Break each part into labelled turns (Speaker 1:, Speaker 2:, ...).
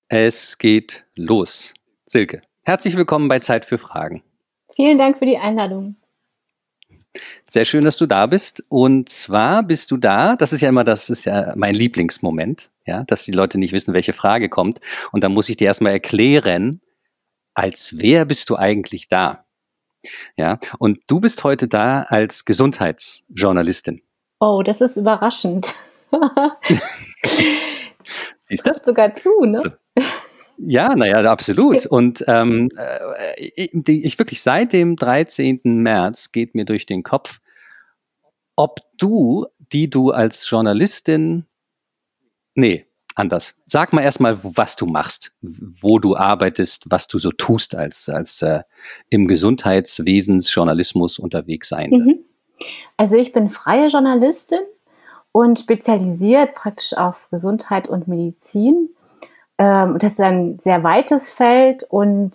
Speaker 1: Es geht los. Silke, herzlich willkommen bei Zeit für Fragen.
Speaker 2: Vielen Dank für die Einladung.
Speaker 1: Sehr schön, dass du da bist. Und zwar bist du da, das ist ja mein Lieblingsmoment, ja, dass die Leute nicht wissen, welche Frage kommt. Und dann muss ich dir erstmal erklären, als wer bist du eigentlich da? Ja, und du bist heute da als Gesundheitsjournalistin.
Speaker 2: Oh, das ist überraschend.
Speaker 1: Siehst du?
Speaker 2: Trifft sogar zu, ne?
Speaker 1: So. Ja, naja, absolut. Und ich wirklich seit dem 13. März geht mir durch den Kopf, ob die du als Journalistin, nee, anders. Sag mal erstmal, was du machst, wo du arbeitest, was du so tust als im Gesundheitswesensjournalismus unterwegs Seiende.
Speaker 2: Mhm. Also ich bin freie Journalistin und spezialisiert praktisch auf Gesundheit und Medizin. Das ist ein sehr weites Feld und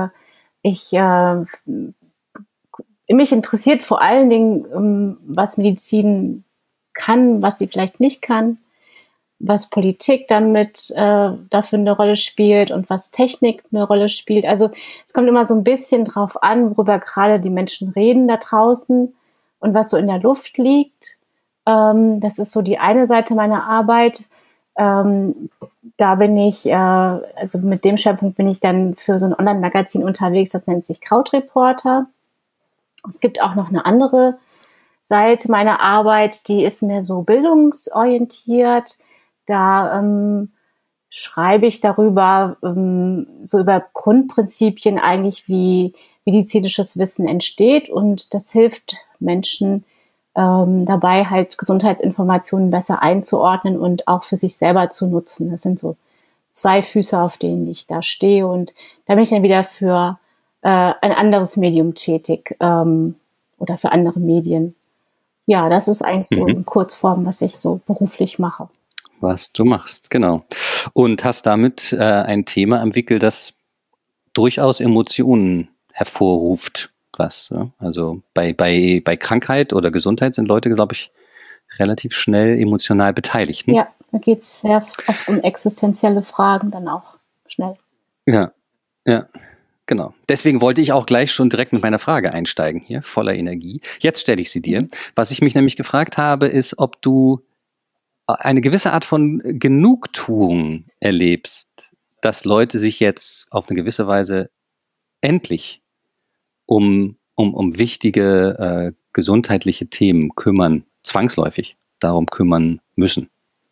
Speaker 2: mich interessiert vor allen Dingen, was Medizin kann, was sie vielleicht nicht kann, was Politik damit dafür eine Rolle spielt und was Technik eine Rolle spielt. Also es kommt immer so ein bisschen drauf an, worüber gerade die Menschen reden da draußen und was so in der Luft liegt. Das ist so die eine Seite meiner Arbeit. Da bin ich, also mit dem Schwerpunkt bin ich dann für so ein Online-Magazin unterwegs, das nennt sich Krautreporter. Es gibt auch noch eine andere Seite meiner Arbeit, die ist mehr so bildungsorientiert. Da schreibe ich darüber, so über Grundprinzipien eigentlich, wie medizinisches Wissen entsteht. Und das hilft Menschen dabei, halt Gesundheitsinformationen besser einzuordnen und auch für sich selber zu nutzen. Das sind so zwei Füße, auf denen ich da stehe. Und da bin ich dann wieder für ein anderes Medium tätig oder für andere Medien. Ja, das ist eigentlich so in Kurzform, was ich so beruflich mache.
Speaker 1: Was du machst, genau. Und hast damit ein Thema entwickelt, das durchaus Emotionen hervorruft. Also bei Krankheit oder Gesundheit sind Leute, glaube ich, relativ schnell emotional beteiligt. Ne?
Speaker 2: Ja, da geht es sehr oft um existenzielle Fragen dann auch schnell.
Speaker 1: Ja, genau. Deswegen wollte ich auch gleich schon direkt mit meiner Frage einsteigen hier, voller Energie. Jetzt stelle ich sie dir. Was ich mich nämlich gefragt habe, ist, ob du eine gewisse Art von Genugtuung erlebst, dass Leute sich jetzt auf eine gewisse Weise endlich um wichtige gesundheitliche Themen kümmern, zwangsläufig darum kümmern müssen.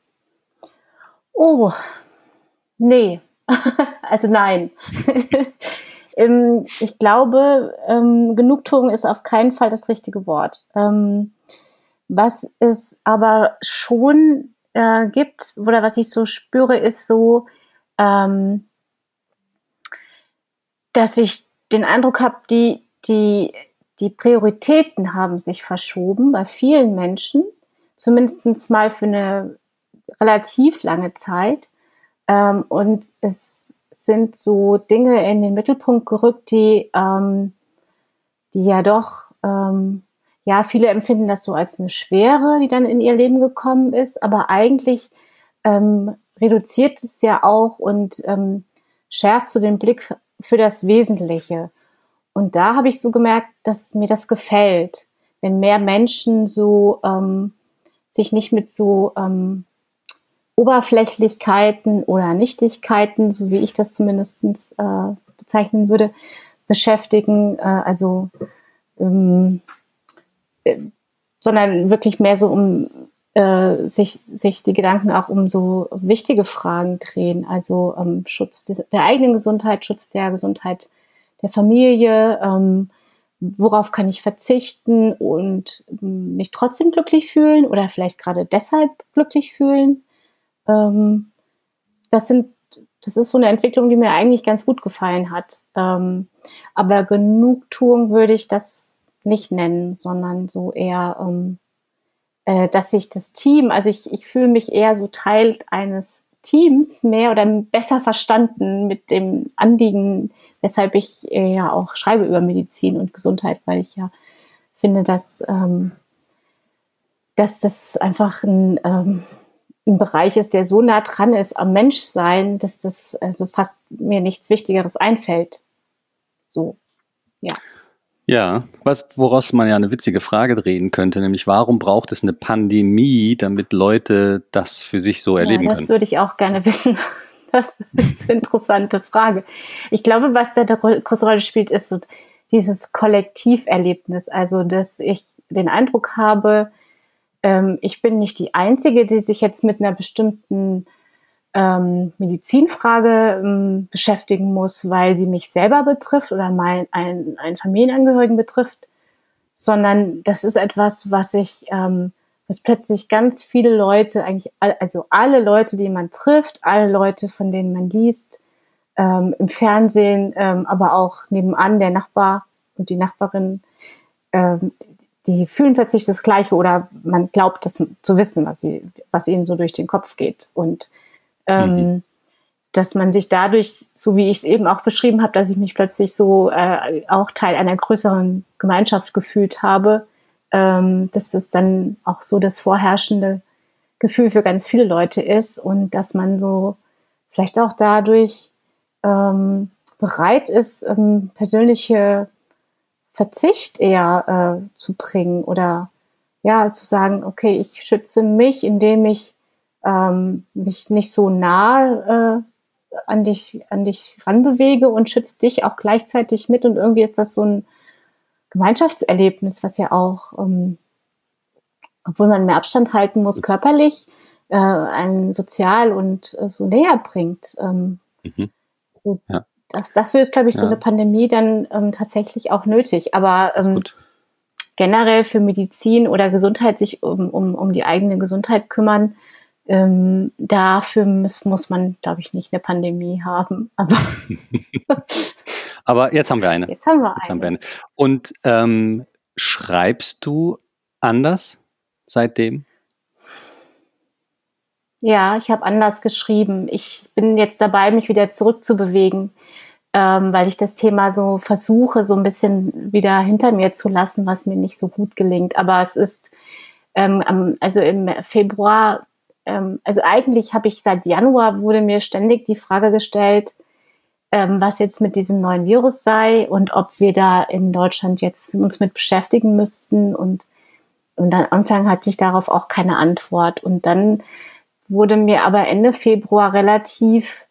Speaker 2: Oh, nee. Also nein. Ich glaube, Genugtuung ist auf keinen Fall das richtige Wort. Was es aber schon gibt, oder was ich so spüre, ist so, dass ich den Eindruck habe, die Prioritäten haben sich verschoben bei vielen Menschen, zumindest mal für eine relativ lange Zeit. Und es sind so Dinge in den Mittelpunkt gerückt, die ja doch, ja, viele empfinden das so als eine Schwere, die dann in ihr Leben gekommen ist, aber eigentlich reduziert es ja auch und schärft so den Blick für das Wesentliche. Und da habe ich so gemerkt, dass mir das gefällt, wenn mehr Menschen so sich nicht mit so Oberflächlichkeiten oder Nichtigkeiten, so wie ich das zumindest bezeichnen würde, beschäftigen, sondern wirklich mehr so um sich die Gedanken auch um so wichtige Fragen drehen, also Schutz der eigenen Gesundheit, Schutz der Gesundheit der Familie, worauf kann ich verzichten und mich trotzdem glücklich fühlen oder vielleicht gerade deshalb glücklich fühlen. Das ist so eine Entwicklung, die mir eigentlich ganz gut gefallen hat. Aber Genugtuung würde ich das nicht nennen, sondern so eher, dass sich das Team, also ich fühle mich eher so Teil eines Teams mehr oder besser verstanden mit dem Anliegen, weshalb ich ja auch schreibe über Medizin und Gesundheit, weil ich ja finde, dass das einfach ein ein Bereich ist, der so nah dran ist am Menschsein, dass das also fast mir nichts Wichtigeres einfällt. So, ja.
Speaker 1: Ja, woraus man ja eine witzige Frage drehen könnte, nämlich warum braucht es eine Pandemie, damit Leute das für sich so erleben
Speaker 2: Das
Speaker 1: können?
Speaker 2: würde ich auch gerne wissen. Das ist eine interessante Frage. Ich glaube, was da eine große Rolle spielt, ist so dieses Kollektiverlebnis. Also, dass ich den Eindruck habe, ich bin nicht die Einzige, die sich jetzt mit einer bestimmten Medizinfrage beschäftigen muss, weil sie mich selber betrifft oder einen Familienangehörigen betrifft, sondern das ist etwas, was plötzlich ganz viele Leute, eigentlich also alle Leute, die man trifft, alle Leute, von denen man liest, im Fernsehen, aber auch nebenan der Nachbar und die Nachbarin, die fühlen plötzlich das Gleiche oder man glaubt das zu wissen, was ihnen so durch den Kopf geht. Und dass man sich dadurch, so wie ich es eben auch beschrieben habe, dass ich mich plötzlich so auch Teil einer größeren Gemeinschaft gefühlt habe, dass das dann auch so das vorherrschende Gefühl für ganz viele Leute ist und dass man so vielleicht auch dadurch bereit ist, persönliche Verzicht eher zu bringen oder ja, zu sagen, okay, ich schütze mich, indem ich mich nicht so nah an dich ranbewege und schütze dich auch gleichzeitig mit. Und irgendwie ist das so ein Gemeinschaftserlebnis, was ja auch, obwohl man mehr Abstand halten muss, körperlich einen sozial und so näher bringt. So,
Speaker 1: Ja.
Speaker 2: dafür ist, glaube ich, so eine Pandemie dann tatsächlich auch nötig. Aber generell für Medizin oder Gesundheit sich um die eigene Gesundheit kümmern, dafür muss man, glaube ich, nicht eine Pandemie haben.
Speaker 1: Aber jetzt haben wir eine.
Speaker 2: Jetzt haben wir eine.
Speaker 1: Und schreibst du anders seitdem?
Speaker 2: Ja, ich habe anders geschrieben. Ich bin jetzt dabei, mich wieder zurückzubewegen, weil ich das Thema so versuche, so ein bisschen wieder hinter mir zu lassen, was mir nicht so gut gelingt. Aber es ist, also im Februar, also eigentlich habe ich seit Januar, wurde mir ständig die Frage gestellt, was jetzt mit diesem neuen Virus sei und ob wir da in Deutschland jetzt uns mit beschäftigen müssten. Und am Anfang hatte ich darauf auch keine Antwort. Und dann wurde mir aber Ende Februar relativ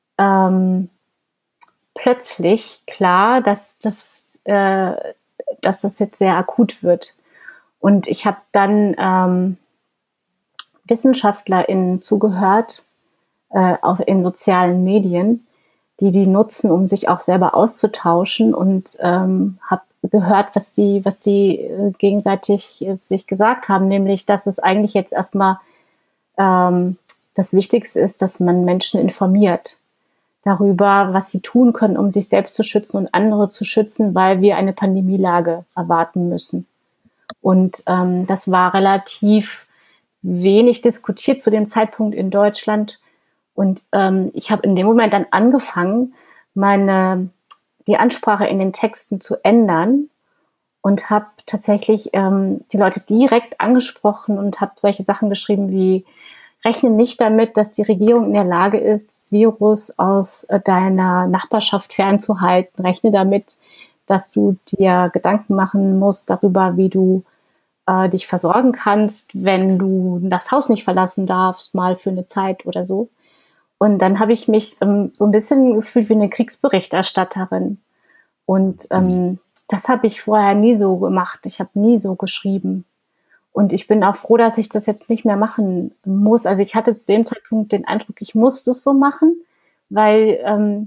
Speaker 2: plötzlich klar, dass das jetzt sehr akut wird. Und ich habe dann WissenschaftlerInnen zugehört, auch in sozialen Medien, die nutzen, um sich auch selber auszutauschen und habe gehört, was die gegenseitig sich gesagt haben, nämlich, dass es eigentlich jetzt erstmal das Wichtigste ist, dass man Menschen informiert darüber, was sie tun können, um sich selbst zu schützen und andere zu schützen, weil wir eine Pandemielage erwarten müssen. Und das war relativ wenig diskutiert zu dem Zeitpunkt in Deutschland. Und ich habe in dem Moment dann angefangen, die Ansprache in den Texten zu ändern und habe tatsächlich die Leute direkt angesprochen und habe solche Sachen geschrieben wie: Rechne nicht damit, dass die Regierung in der Lage ist, das Virus aus deiner Nachbarschaft fernzuhalten. Rechne damit, dass du dir Gedanken machen musst darüber, wie du dich versorgen kannst, wenn du das Haus nicht verlassen darfst, mal für eine Zeit oder so. Und dann habe ich mich so ein bisschen gefühlt wie eine Kriegsberichterstatterin. Und das habe ich vorher nie so gemacht. Ich habe nie so geschrieben. Und ich bin auch froh, dass ich das jetzt nicht mehr machen muss. Also ich hatte zu dem Zeitpunkt den Eindruck, ich muss das so machen, weil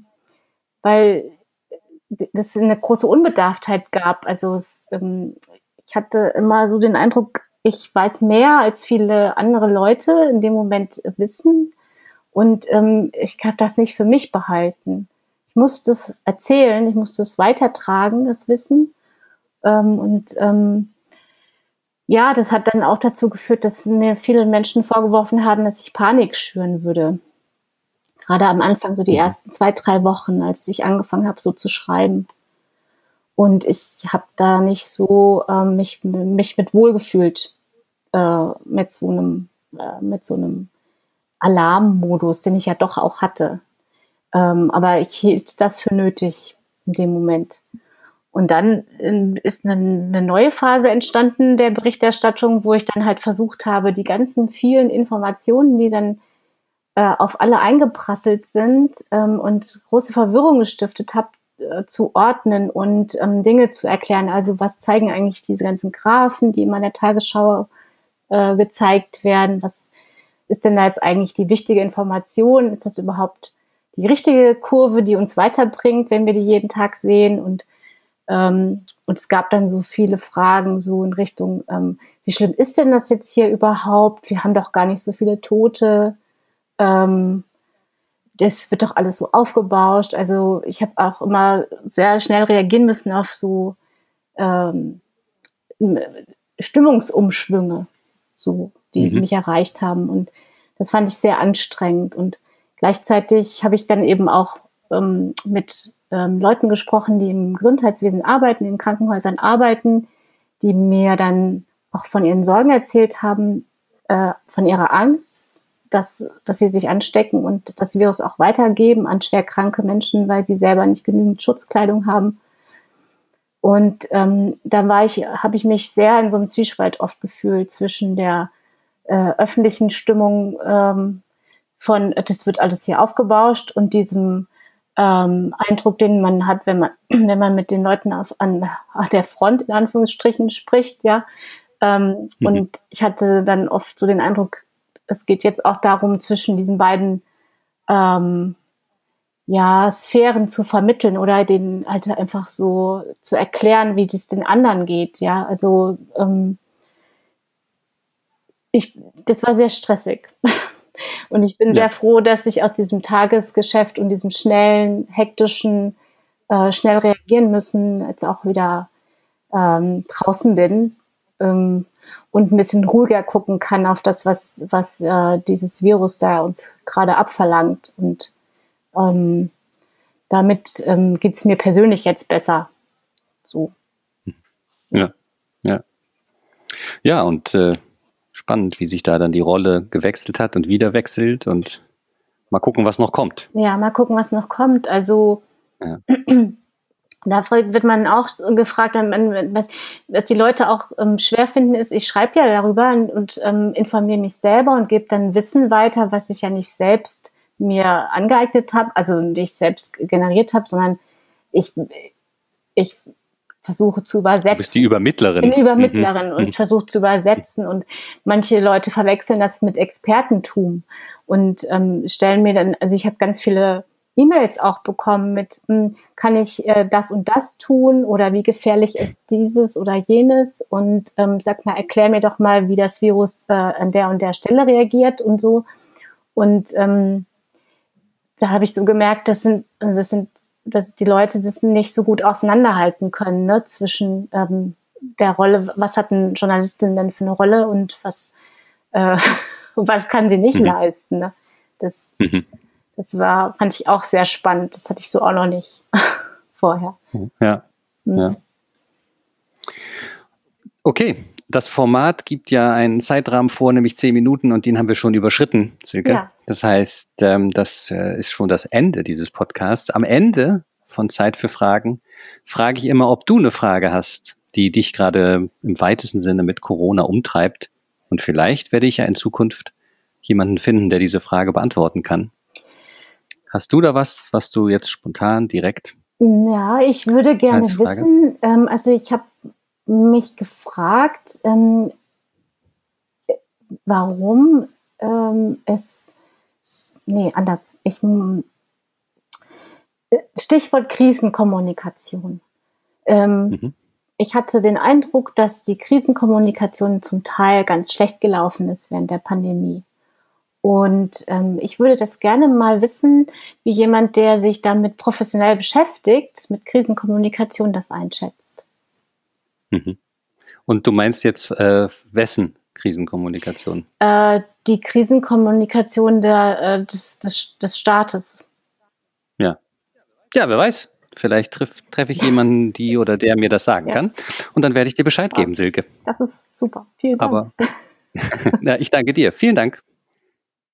Speaker 2: es eine große Unbedarftheit gab. Also ich hatte immer so den Eindruck, ich weiß mehr als viele andere Leute in dem Moment wissen. Und ich darf das nicht für mich behalten. Ich muss das erzählen, ich muss das weitertragen, das Wissen. Ja, das hat dann auch dazu geführt, dass mir viele Menschen vorgeworfen haben, dass ich Panik schüren würde. Gerade am Anfang, so die ersten 2, 3 Wochen, als ich angefangen habe, so zu schreiben. Und ich habe da nicht so mich mit wohlgefühlt mit so einem Alarmmodus, den ich ja doch auch hatte. Aber ich hielt das für nötig in dem Moment. Und dann ist eine neue Phase entstanden der Berichterstattung, wo ich dann halt versucht habe, die ganzen vielen Informationen, die dann auf alle eingeprasselt sind und große Verwirrung gestiftet habe, zu ordnen und Dinge zu erklären. Also was zeigen eigentlich diese ganzen Graphen, die immer in der Tagesschau gezeigt werden? Was ist denn da jetzt eigentlich die wichtige Information? Ist das überhaupt die richtige Kurve, die uns weiterbringt, wenn wir die jeden Tag sehen? Und es gab dann so viele Fragen so in Richtung, wie schlimm ist denn das jetzt hier überhaupt? Wir haben doch gar nicht so viele Tote. Das wird doch alles so aufgebauscht. Also ich habe auch immer sehr schnell reagieren müssen auf so Stimmungsumschwünge, so, die mich erreicht haben. Und das fand ich sehr anstrengend. Und gleichzeitig habe ich dann eben auch mit Leuten gesprochen, die im Gesundheitswesen arbeiten, in Krankenhäusern arbeiten, die mir dann auch von ihren Sorgen erzählt haben, von ihrer Angst, dass sie sich anstecken und das Virus auch weitergeben an schwer kranke Menschen, weil sie selber nicht genügend Schutzkleidung haben. Und da habe ich mich sehr in so einem Zwiespalt oft gefühlt zwischen der öffentlichen Stimmung von, das wird alles hier aufgebauscht und diesem Eindruck, den man hat, wenn man mit den Leuten an der Front in Anführungsstrichen spricht, ja. Und ich hatte dann oft so den Eindruck, es geht jetzt auch darum, zwischen diesen beiden Sphären zu vermitteln oder denen halt einfach so zu erklären, wie das den anderen geht, ja. Also das war sehr stressig. Und ich bin sehr froh, dass ich aus diesem Tagesgeschäft und diesem schnellen, hektischen, schnell reagieren müssen, jetzt auch wieder draußen bin und ein bisschen ruhiger gucken kann auf das, was dieses Virus da uns gerade abverlangt. Und damit geht es mir persönlich jetzt besser. So.
Speaker 1: Ja, und spannend, wie sich da dann die Rolle gewechselt hat und wieder wechselt und mal gucken, was noch kommt.
Speaker 2: Ja, mal gucken, was noch kommt. Also da wird man auch gefragt, was die Leute auch schwer finden, ist, ich schreibe ja darüber und informiere mich selber und gebe dann Wissen weiter, was ich ja nicht selbst mir angeeignet habe, also nicht selbst generiert habe, sondern ich versuche zu übersetzen.
Speaker 1: Du bist die Übermittlerin.
Speaker 2: Ich bin Übermittlerin und versuche zu übersetzen. Und manche Leute verwechseln das mit Expertentum und stellen mir dann, also ich habe ganz viele E-Mails auch bekommen mit, kann ich das und das tun oder wie gefährlich ist dieses oder jenes und sag mal, erklär mir doch mal, wie das Virus an der und der Stelle reagiert und so. Und da habe ich so gemerkt, dass die Leute das nicht so gut auseinanderhalten können, ne, zwischen der Rolle, was hat eine Journalistin denn für eine Rolle und was kann sie nicht leisten. Ne? Das fand ich auch sehr spannend. Das hatte ich so auch noch nicht vorher.
Speaker 1: Ja. Okay, das Format gibt ja einen Zeitrahmen vor, nämlich 10 Minuten und den haben wir schon überschritten, Silke. Ja. Das heißt, das ist schon das Ende dieses Podcasts. Am Ende von Zeit für Fragen frage ich immer, ob du eine Frage hast, die dich gerade im weitesten Sinne mit Corona umtreibt. Und vielleicht werde ich ja in Zukunft jemanden finden, der diese Frage beantworten kann. Hast du da was du jetzt spontan direkt?
Speaker 2: Ja, ich würde gerne wissen, also ich habe mich gefragt, warum Stichwort Krisenkommunikation. Ich hatte den Eindruck, dass die Krisenkommunikation zum Teil ganz schlecht gelaufen ist während der Pandemie. Und ich würde das gerne mal wissen, wie jemand, der sich damit professionell beschäftigt, mit Krisenkommunikation, das einschätzt.
Speaker 1: Und du meinst jetzt wessen Krisenkommunikation?
Speaker 2: Die Krisenkommunikation des Staates.
Speaker 1: Ja, wer weiß. Vielleicht treffe ich jemanden, die oder der mir das sagen kann. Und dann werde ich dir Bescheid geben, Silke.
Speaker 2: Das ist super. Vielen Dank.
Speaker 1: Ja, ich danke dir. Vielen Dank.